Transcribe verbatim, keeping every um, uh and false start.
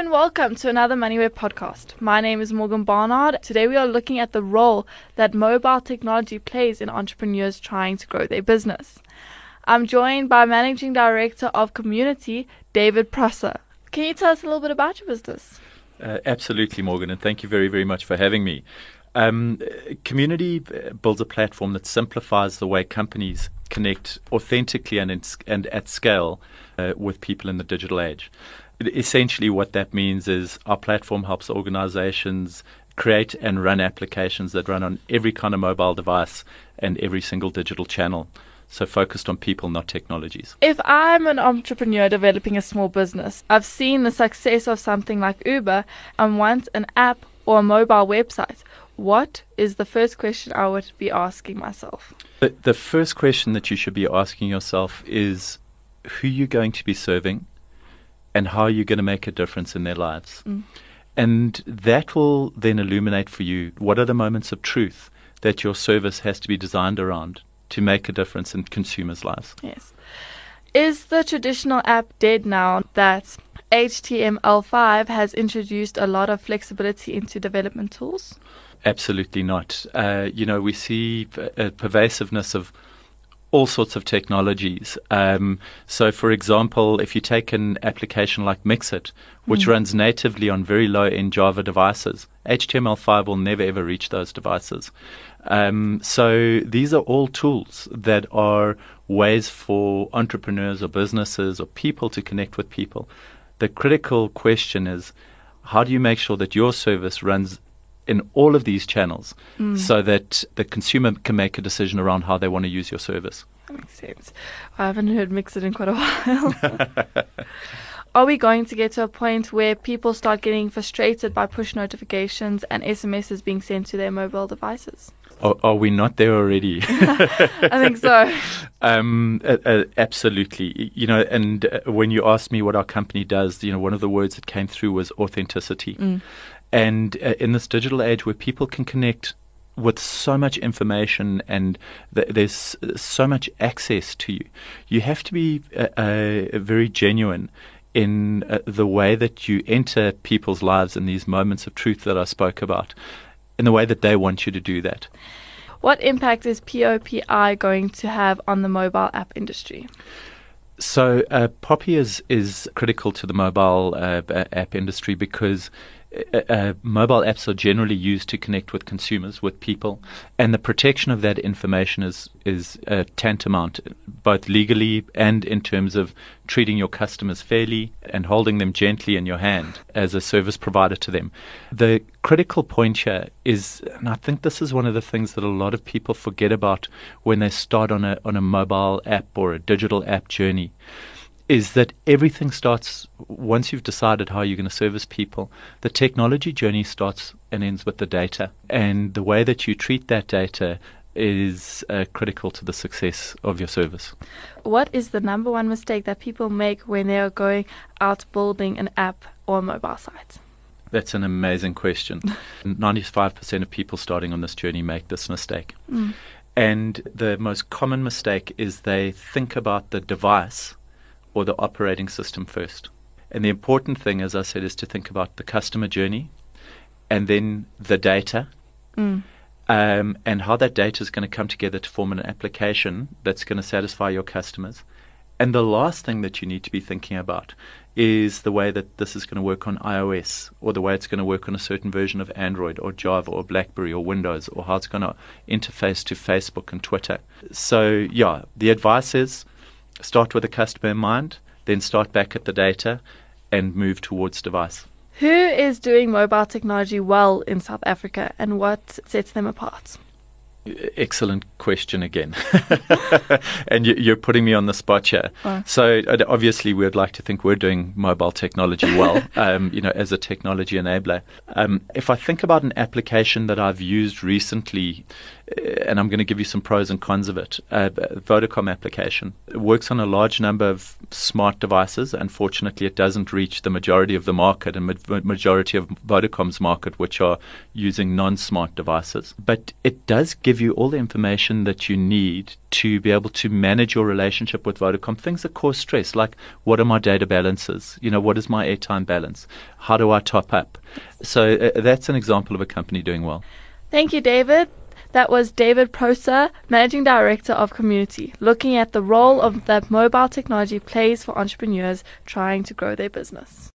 and welcome to another MoneyWeb podcast. My name is Morgan Barnard. Today we are looking at the role that mobile technology plays in entrepreneurs trying to grow their business. I'm joined by Managing Director of Community, David Prosser. Can you tell us a little bit about your business? Uh, absolutely, Morgan, and thank you very, very much for having me. Um, Community builds a platform that simplifies the way companies connect authentically and, in, and at scale uh, with people in the digital age. Essentially what that means is our platform helps organizations create and run applications that run on every kind of mobile device and every single digital channel. So focused on people, not technologies. If I'm an entrepreneur developing a small business, I've seen the success of something like Uber and want an app or a mobile website. What is the first question I would be asking myself? The, the first question that you should be asking yourself is who you're going to be serving and how you're going to make a difference in their lives. Mm. And that will then illuminate for you what are the moments of truth that your service has to be designed around to make a difference in consumers' lives. Yes. Is the traditional app dead now that H T M L five has introduced a lot of flexibility into development tools? Absolutely not. Uh, you know, we see a pervasiveness of all sorts of technologies. Um, so, for example, if you take an application like Mixit, which mm. runs natively on very low-end Java devices, H T M L five will never ever reach those devices. Um, so these are all tools that are ways for entrepreneurs or businesses or people to connect with people. The critical question is, how do you make sure that your service runs in all of these channels mm. so that the consumer can make a decision around how they want to use your service? That makes sense. I haven't heard Mixit in quite a while. Are we going to get to a point where people start getting frustrated by push notifications and S M Ses being sent to their mobile devices? Are, are we not there already? I think so. Um, uh, uh, absolutely. You know, and uh, when you asked me what our company does, you know, one of the words that came through was authenticity. Mm. And uh, in this digital age where people can connect with so much information and th- there's so much access to you, you have to be uh, uh, very genuine in uh, the way that you enter people's lives in these moments of truth that I spoke about, in the way that they want you to do that. What impact is P O P I going to have on the mobile app industry? So uh, Poppy is, is critical to the mobile uh, app industry because Uh, uh, mobile apps are generally used to connect with consumers, with people, and the protection of that information is is uh, tantamount, both legally and in terms of treating your customers fairly and holding them gently in your hand as a service provider to them. The critical point here is, and I think this is one of the things that a lot of people forget about when they start on a on a mobile app or a digital app journey, is that everything starts once you've decided how you're going to service people. The technology journey starts and ends with the data. And the way that you treat that data is uh, critical to the success of your service. What is the number one mistake that people make when they are going out building an app or a mobile site? That's an amazing question. ninety-five percent of people starting on this journey make this mistake. Mm. And the most common mistake is they think about the device or the operating system first. And the important thing, as I said, is to think about the customer journey and then the data mm. um, and how that data is going to come together to form an application that's going to satisfy your customers. And the last thing that you need to be thinking about is the way that this is going to work on iOS, or the way it's going to work on a certain version of Android or Java or BlackBerry or Windows, or how it's going to interface to Facebook and Twitter. So, yeah, the advice is start with the customer in mind, then start back at the data and move towards device. Who is doing mobile technology well in South Africa and what sets them apart? Excellent question again. And you, you're putting me on the spot here. Oh. So uh, obviously we'd like to think we're doing mobile technology well, um, you know, as a technology enabler. Um, if I think about an application that I've used recently, and I'm going to give you some pros and cons of it. Uh, Vodacom application. It works on a large number of smart devices. Unfortunately, it doesn't reach the majority of the market and ma- majority of Vodacom's market, which are using non-smart devices. But it does give you all the information that you need to be able to manage your relationship with Vodacom. Things that cause stress, like what are my data balances? You know, what is my airtime balance? How do I top up? So uh, that's an example of a company doing well. Thank you, David. That was David Proser, Managing Director of Community, looking at the role of that mobile technology plays for entrepreneurs trying to grow their business.